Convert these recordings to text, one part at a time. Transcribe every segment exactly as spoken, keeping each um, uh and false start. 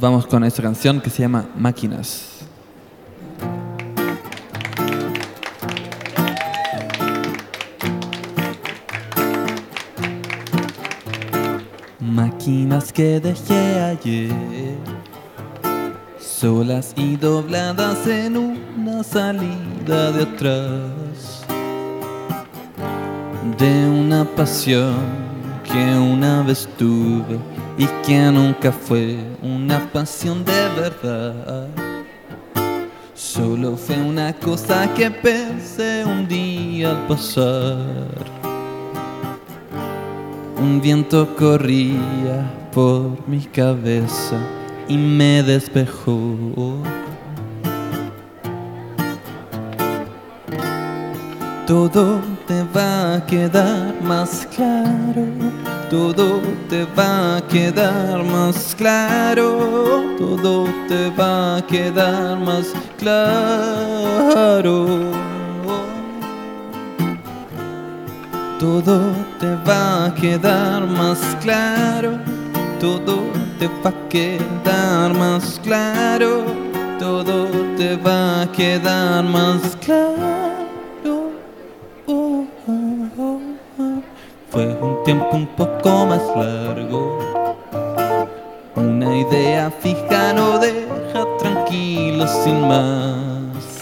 vamos con esta canción que se llama Máquinas. Máquinas que dejé ayer, solas y dobladas en una salida de atrás, de una pasión que una vez tuve y que nunca fue una pasión de verdad. Solo fue una cosa que pensé un día al pasar. Un viento corría por mi cabeza y me despejó. Todo te va a quedar más claro, todo te va a quedar más claro, todo te va a quedar más claro. Todo te va a quedar más claro, todo te va a quedar más claro, todo te va a quedar más claro. Oh, oh, oh, oh. Fue un tiempo un poco más largo, una idea fija no deja tranquilo sin más.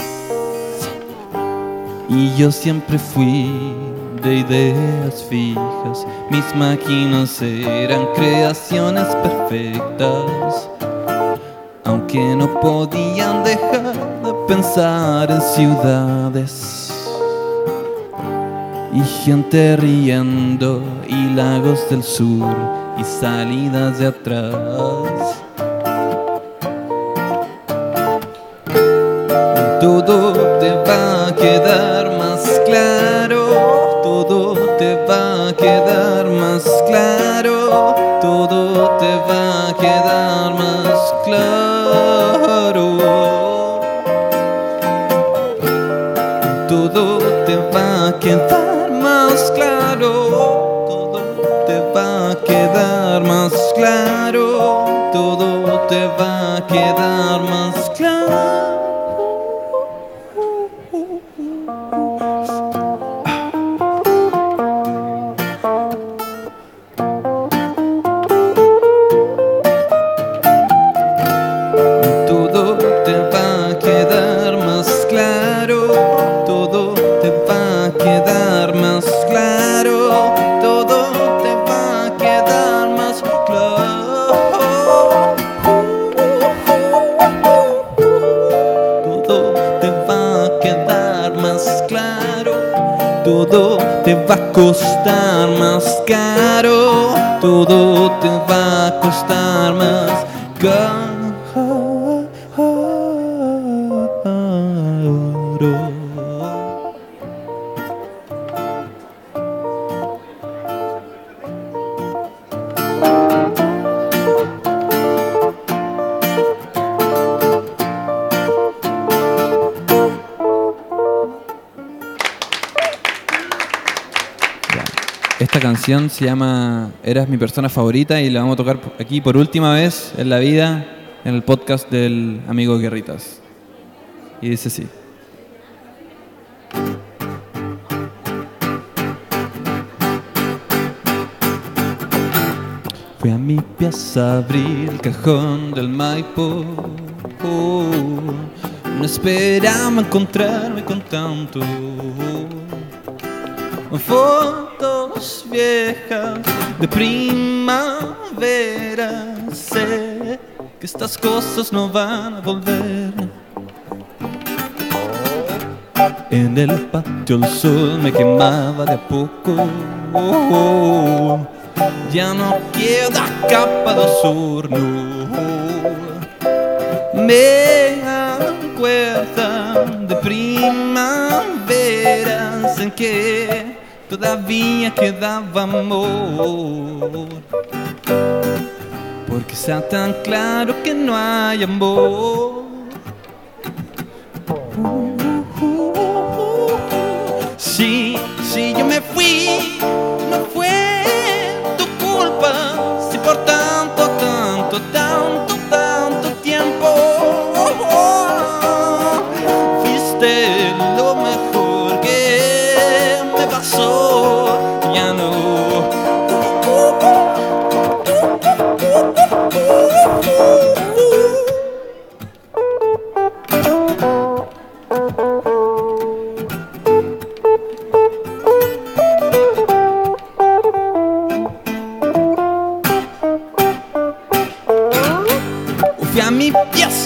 Y yo siempre fui de ideas fijas, mis máquinas eran creaciones perfectas, aunque no podían dejar de pensar en ciudades y gente riendo y lagos del sur y salidas de atrás. Todo te va a quedar más claro, todo te va a quedar más claro, todo te va a quedar más claro. Todo te va a quedar más claro, todo te va a quedar más claro, todo te va a quedar más claro. Todo te va a costar más caro, todo te va a costar más caro. Esta canción se llama Eras mi persona favorita y la vamos a tocar aquí por última vez en la vida en el podcast del amigo Guerritas. Y dice así. Fui a mi pieza a abrir el cajón del Maipo. Oh, no esperaba encontrarme con tanto. Fotos viejas de primavera. Sé que estas cosas no van a volver. En el patio el sol me quemaba de a poco. Oh, oh, ya no queda capa de osorno. Me acuerdo de primaveras en que todavía quedaba amor, porque sea tan claro que no hay amor. Sí, sí, yo me fui, no fue tu culpa. Si por tanto, tanto, tanto, tanto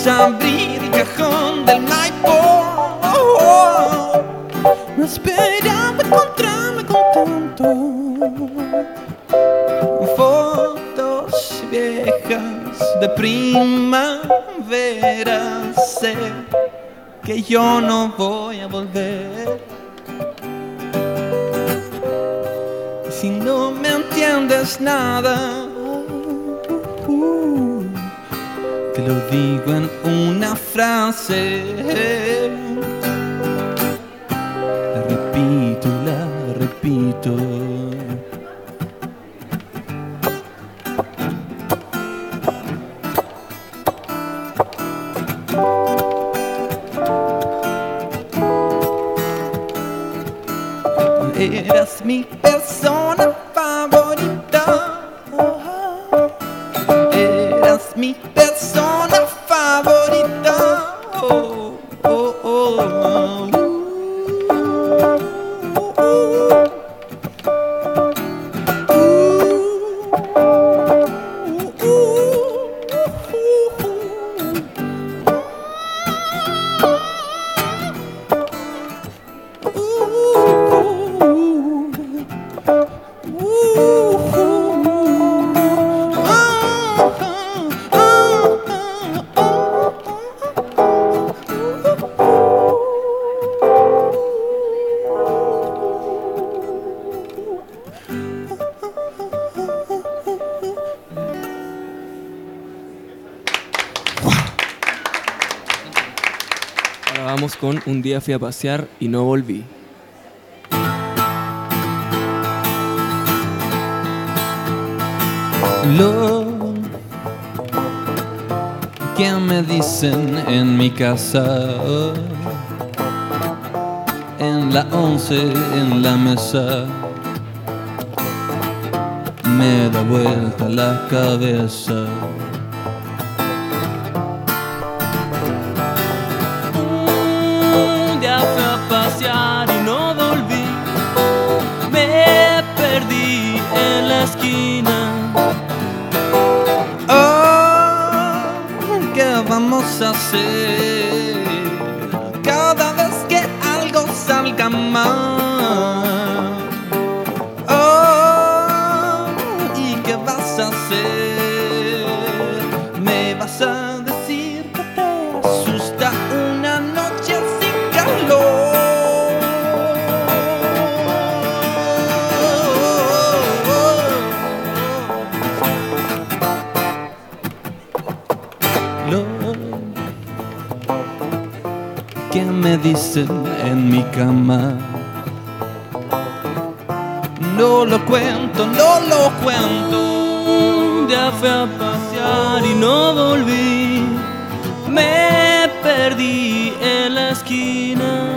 vamos a abrir el cajón del Maipo. Oh, oh. No esperaba encontrarme con tanto. Fotos viejas de primavera. Sé que yo no voy a volver. Y si no me entiendes nada, uh, te lo digo en una frase. La repito, la repito. Eras mi persona favorita. Eras mi persona favorita. Oh, oh, oh, oh. Vamos con Un día fui a pasear y no volví. Lo que me dicen en mi casa, en la once, en la mesa, me da vuelta la cabeza. Pasear y no volví, me perdí en la esquina. Oh, ¿qué vamos a hacer cada vez que algo salga mal? Oh, ¿y qué vas a hacer? ¿Me vas a decir que te asusta una noche sin calor? Que me dicen en mi cama, no lo cuento, no lo cuento. Ya fui a pasear y no volví, me perdí en la esquina.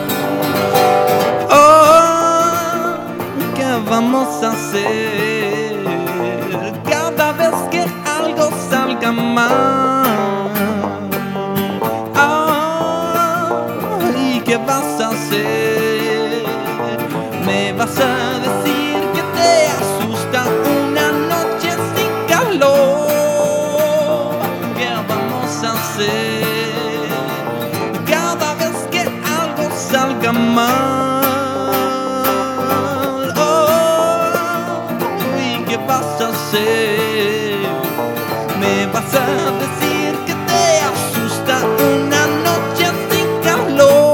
Oh, ¿qué vamos a hacer cada vez que algo salga mal? ¿Qué vas a hacer? ¿Me vas a decir que te asusta una noche sin calor? ¿Qué vamos a hacer cada vez que algo salga mal? Oh, ¿y qué vas a hacer? ¿Me vas a decir que te asusta una noche sin calor?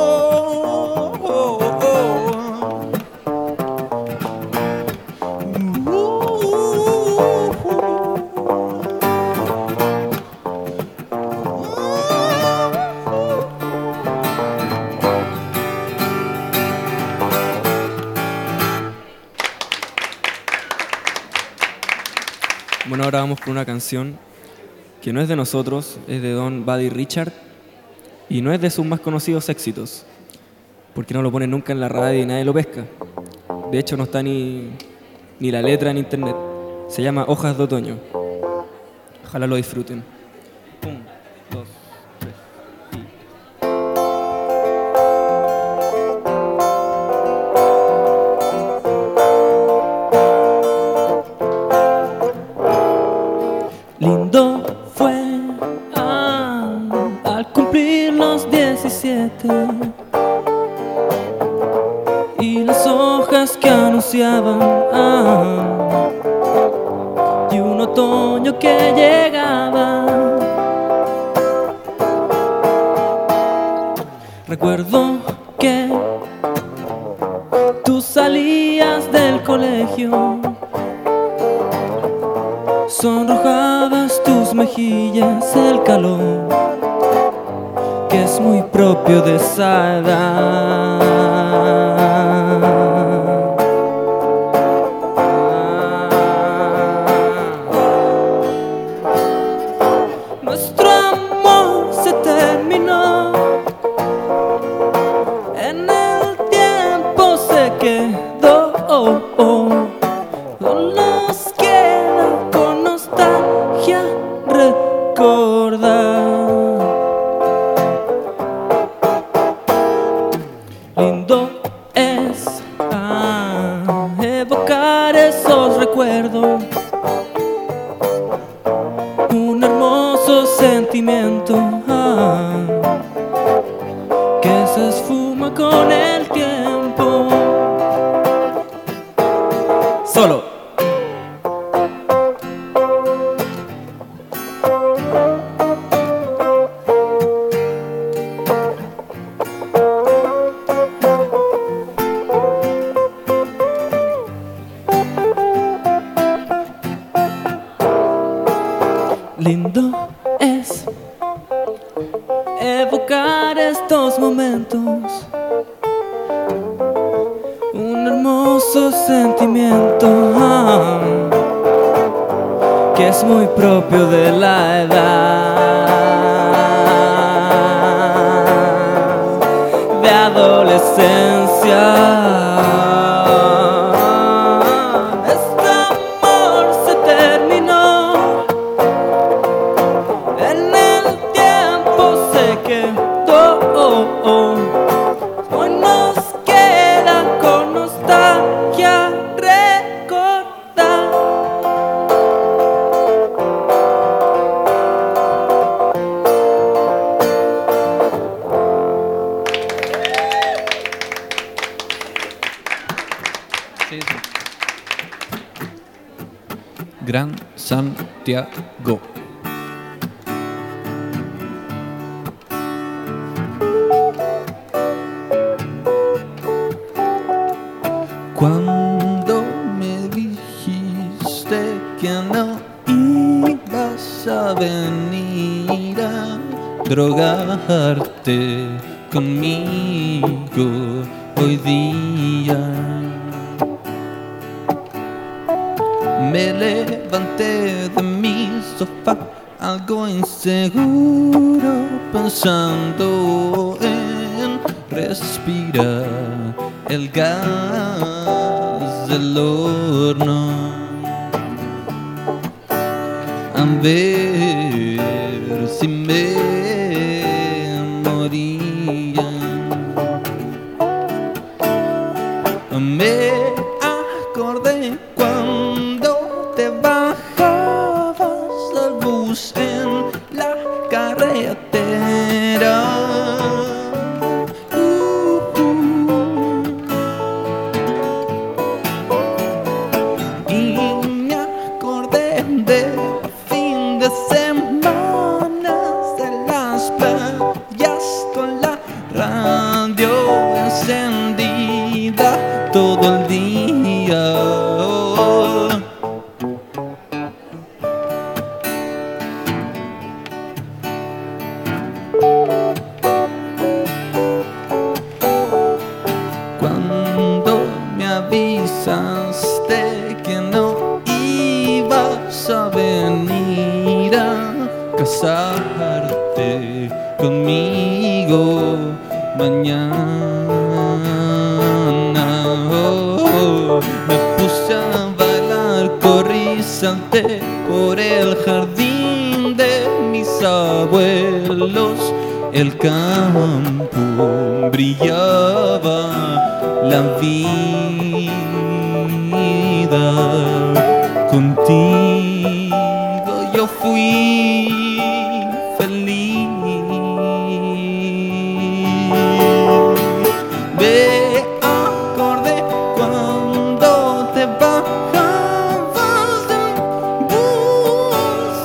Bueno, ahora vamos con una canción que no es de nosotros, es de Don Buddy Richard y no es de sus más conocidos éxitos, porque no lo ponen nunca en la radio y nadie lo pesca. De hecho, no está ni, ni la letra en internet. Se llama Hojas de Otoño. Ojalá lo disfruten. Un, dos, tres y... Lindo fue que llegaba. Recuerdo que tú salías del colegio, sonrojabas tus mejillas, el calor que es muy propio de esa edad. Nuestro amor se terminó, en el tiempo se quedó. Oh, oh. Nos queda con nostalgia recordar. Lindo es ah, evocar esos recuerdos, un hermoso sentimiento ah, que se esfuma con el tiempo. Solo. Lindo es evocar estos momentos, un hermoso sentimiento ah, que es muy propio de la edad de adolescencia. Hoy nos queda con nostalgia recordar. Sí, sí. Gran Santiago. Cuando me dijiste que no ibas a venir a drogarte conmigo hoy día, me levanté de mi sofá algo inseguro, pensando en respirar el gas del horno, a ver si me moría. Me acordé cuando te bajabas del bus en la carretera. Todo el día, cuando me avisaste que no ibas a venir a casarte conmigo mañana, me puse a bailar, corrí, salté por el jardín de mis abuelos. El campo brillaba, la vida contigo yo fui feliz. Me acordé cuando te bajabas del bus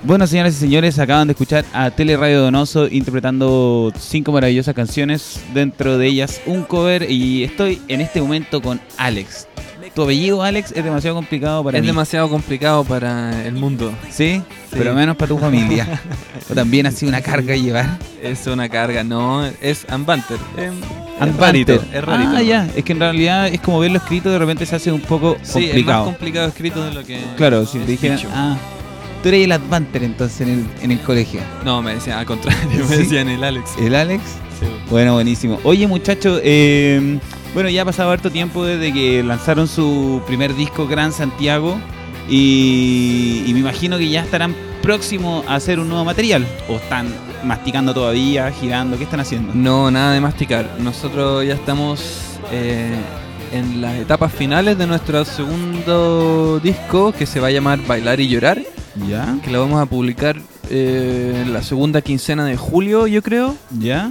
Bueno, señoras y señores, acaban de escuchar a Teleradio Donoso interpretando cinco maravillosas canciones, dentro de ellas un cover, y estoy en este momento con Alex. Tu apellido, Alex, es demasiado complicado para es mí. Es demasiado complicado para el mundo. ¿Sí? Sí, pero menos para tu familia. ¿O también ha sido una carga llevar? Es una carga, no, es Anbanter. Es, es rarito, es rarito. Ah, ya, es que en realidad es como verlo escrito, de repente se hace un poco sí, complicado. es más complicado escrito de lo que... Claro, si te dijeran, ah, tú eres el Advanter entonces en el, en el colegio. No, me decían al contrario, ¿sí? Me decían el Alex. ¿El Alex? Sí. Bueno, buenísimo. Oye, muchachos, eh, bueno, ya ha pasado harto tiempo desde que lanzaron su primer disco, Gran Santiago, y, y me imagino que ya estarán próximos a hacer un nuevo material, o están masticando todavía, girando, ¿qué están haciendo? No, nada de masticar. Nosotros ya estamos eh, en las etapas finales de nuestro segundo disco, que se va a llamar Bailar y Llorar. ¿Ya? Que lo vamos a publicar eh, en la segunda quincena de julio, yo creo. ¿Ya?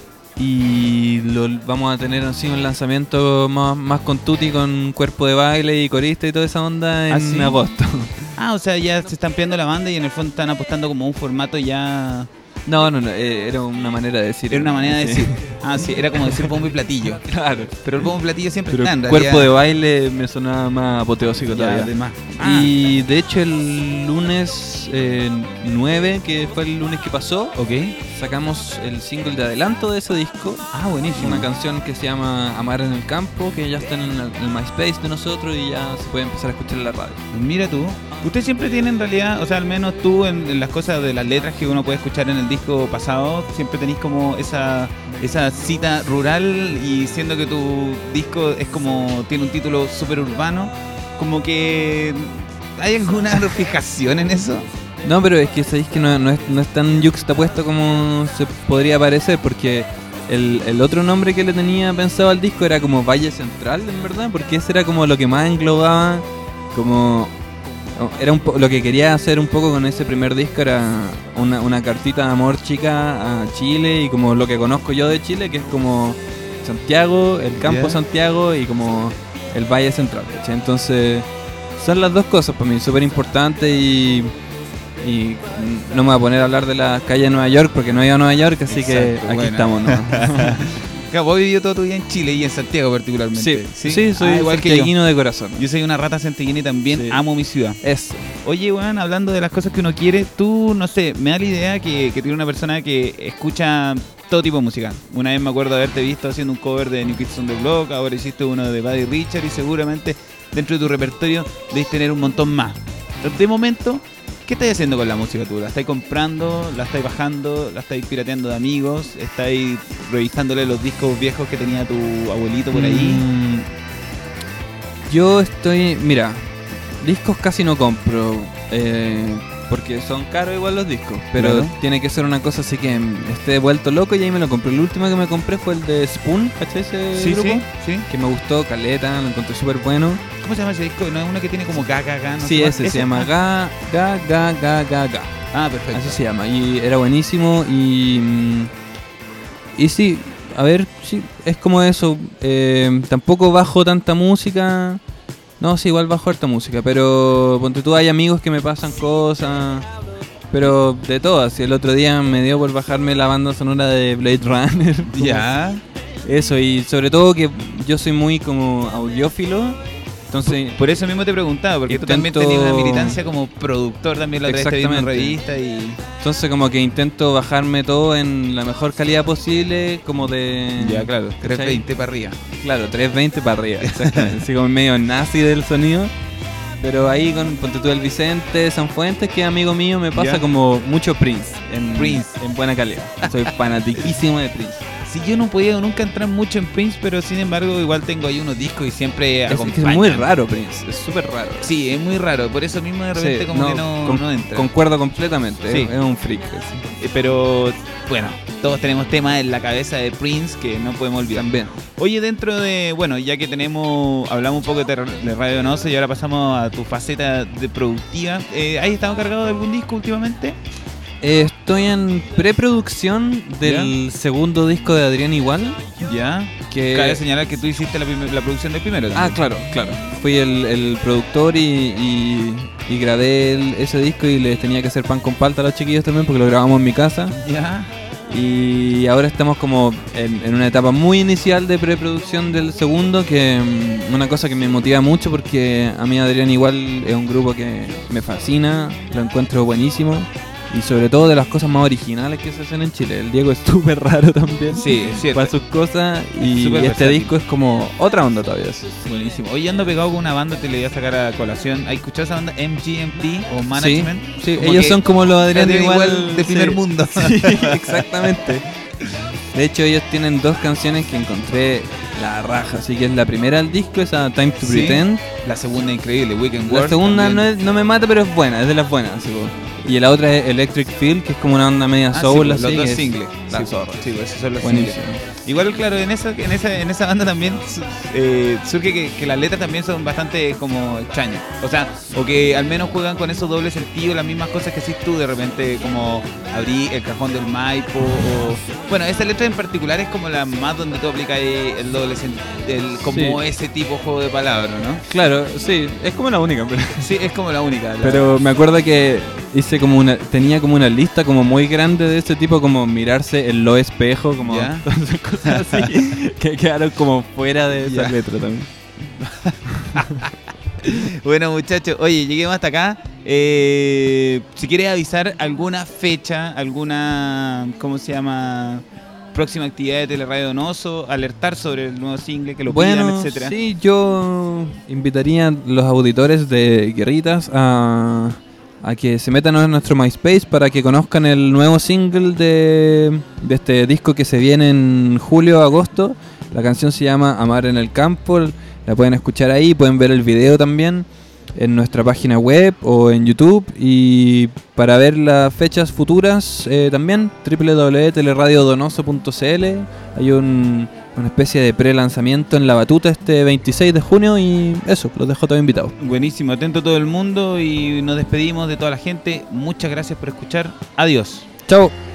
Y lo vamos a tener así un lanzamiento más, más con tutti, con cuerpo de baile y corista y toda esa onda en ¿Ah, sí? agosto. Ah, o sea, ya se están ampliando la banda y en el fondo están apostando como un formato ya... No, no, no, eh, era una manera de decir. Era una manera de decir. Ah, sí, era como decir bombo y platillo. Claro. Pero el bombo y platillo siempre Pero está en cuerpo realidad. de baile me sonaba más apoteósico todavía. Además. Ah, y de hecho el lunes eh, nueve, que fue el lunes que pasó, okay, sacamos el single de adelanto de ese disco. Ah, buenísimo. Una canción que se llama Amar en el Campo, que ya está en el, el MySpace de nosotros y ya se puede empezar a escuchar en la radio. Mira tú. Usted siempre tiene en realidad, o sea, al menos tú en, en las cosas de las letras que uno puede escuchar en el disco pasado, siempre tenés como esa esa cita rural, y siendo que tu disco es como, tiene un título súper urbano, como que ¿hay alguna fijación en eso? No, pero es que sabéis que no, no, es, no es tan yuxtapuesto como se podría parecer, porque el, el otro nombre que le tenía pensado al disco era como Valle Central, en verdad, porque ese era como lo que más englobaba, como... Era un po lo que quería hacer un poco con ese primer disco, era una, una cartita de amor chica a Chile y como lo que conozco yo de Chile, que es como Santiago, el campo yeah. Santiago y como el Valle Central, ¿cachai? Entonces son las dos cosas para mí súper importantes, y, y no me voy a poner a hablar de la calle de Nueva York porque no he ido a Nueva York, así Exacto, que aquí buena. estamos, ¿no? Vos vivido toda tu vida en Chile y en Santiago particularmente. Sí, sí, sí soy ah, igual santiaguino de corazón. Yo soy una rata santiaguina y también sí. amo mi ciudad. Eso. Oye, bueno, hablando de las cosas que uno quiere, tú, no sé, me da la idea que, que tiene una persona que escucha todo tipo de música. Una vez me acuerdo de haberte visto haciendo un cover de New Kids on the Block, ahora hiciste uno de Buddy Richard, y seguramente dentro de tu repertorio debes tener un montón más. De momento, ¿qué estáis haciendo con la música tú? ¿La estáis comprando? ¿La estáis bajando? ¿La estáis pirateando de amigos? ¿Estáis revisándole los discos viejos que tenía tu abuelito por ahí? Mm, yo estoy... Mira, discos casi no compro, eh, porque son caros igual los discos, pero claro. tiene que ser una cosa así que esté vuelto loco y ahí me lo compré. El último que me compré fue el de Spoon, ¿cachai ese sí, grupo? Sí, sí. Que me gustó, caleta, lo encontré súper bueno. ¿Cómo se llama ese disco? ¿No es uno que tiene como ga, ga, ga? No sí, sé ese, ese se llama Ga, Ga, Ga, Ga, Ga, Ga. Ah, perfecto. Así se llama, y era buenísimo, y... Y sí, a ver, sí, es como eso, eh, tampoco bajo tanta música... No, sí, igual bajo harta música, pero ponte tú, hay amigos que me pasan cosas, pero de todas. Y el otro día me dio por bajarme la banda sonora de Blade Runner. Ya. Eso, y sobre todo que yo soy muy como audiófilo. Entonces, por, por eso mismo te preguntaba, porque intento... tú también tenías una militancia como productor también, la otra vez te vi en una revista y... Entonces como que intento bajarme todo en la mejor calidad posible, como de... Ya, claro, trescientos veinte para arriba. Claro, trescientos veinte para arriba, exactamente. Así como medio nazi del sonido. Pero ahí con ponte tú el Vicente Sanfuentes, que es amigo mío, me pasa yeah. como mucho Prince en, Prince, en buena calidad. Soy fanatiquísimo de Prince. Sí, yo no he podido nunca entrar mucho en Prince, pero sin embargo igual tengo ahí unos discos y siempre es, acompañan. Es muy raro Prince, es súper raro. Sí, es muy raro, por eso mismo de repente sí, como no, que no, con, no entra. Concuerdo completamente, sí. es, es un freak. Sí. Pero bueno, todos tenemos temas en la cabeza de Prince que no podemos olvidar. También. Oye, dentro de, bueno, ya que tenemos, hablamos un poco de, de Radio Donoso y ahora pasamos a tu faceta de productiva, eh, ¿has estado cargado de algún disco últimamente? Eh, estoy en preproducción del ¿Ya? segundo disco de Adrián Igual. ¿Ya? Que... Cabe señalar que tú hiciste la, primer- la producción del primero. Ah, también. claro, claro. Fui el, el productor y, y, y grabé el- ese disco y les tenía que hacer pan con palta a los chiquillos también porque lo grabamos en mi casa. ¿Ya? Y ahora estamos como en, en una etapa muy inicial de preproducción del segundo, que mm, una cosa que me motiva mucho porque a mí Adrián Igual es un grupo que me fascina, lo encuentro buenísimo y sobre todo de las cosas más originales que se hacen en Chile. El Diego es súper raro también Sí, es cierto. para sus cosas y, Súper y este versátil. disco es como otra onda todavía. Buenísimo. Hoy ando pegado con una banda, te le voy a sacar a colación. ¿Has escuchado esa banda M G M T o Management? Sí, sí, Como ellos que son como los Adrián Adrián Igual, Igual de primer sí. mundo. Sí, exactamente. De hecho, ellos tienen dos canciones que encontré la raja. Así que es la primera del disco, esa Time to Sí. Pretend. La segunda increíble, Weekend La World. segunda no, también. es- no me mata, pero es buena, es de las buenas. Así, po. Y la otra es Electric Feel, que es como una onda media Ah, sí, soul. pues, así, los dos que es singles. la Sí, zorra. sí, pues, esos son los Buenísimo. singles. Igual, claro, en esa, en esa, en esa banda también su- eh, surge que, que las letras también son bastante como extrañas. O sea, o que al menos juegan con esos dobles sentidos, las mismas cosas que haces tú, de repente como abrí el cajón del Maipo. O... Bueno, esa letra en particular es como la más donde tú aplicas ahí el doble sentido, como Sí. ese tipo de juego de palabras, ¿no? Claro, sí, es como la única. Pero, Sí, es como la única. la- pero me acuerdo que hice como una, tenía como una lista como muy grande de ese tipo, como mirarse en lo espejo, como ¿Ya? todas esas cosas así, que quedaron como fuera de esa Ya. letra también. Bueno, muchachos, oye, lleguemos hasta acá. Eh, si quieres avisar alguna fecha, alguna, ¿cómo se llama? Próxima actividad de Teleradio Donoso, alertar sobre el nuevo single, que lo Bueno, pidan, etcétera. sí, yo invitaría a los auditores de Guerritas a, a que se metan a nuestro MySpace para que conozcan el nuevo single de, de este disco que se viene en julio, agosto. La canción se llama Amar en el Campo, la pueden escuchar ahí, pueden ver el video también en nuestra página web o en YouTube, y para ver las fechas futuras eh, también doble u doble u doble u punto teleradio donoso punto c l. Hay un, una especie de pre-lanzamiento en La Batuta este veintiséis de junio y eso, los dejo todos invitados. Buenísimo, atento a todo el mundo y nos despedimos de toda la gente. Muchas gracias por escuchar. Adiós. Chao.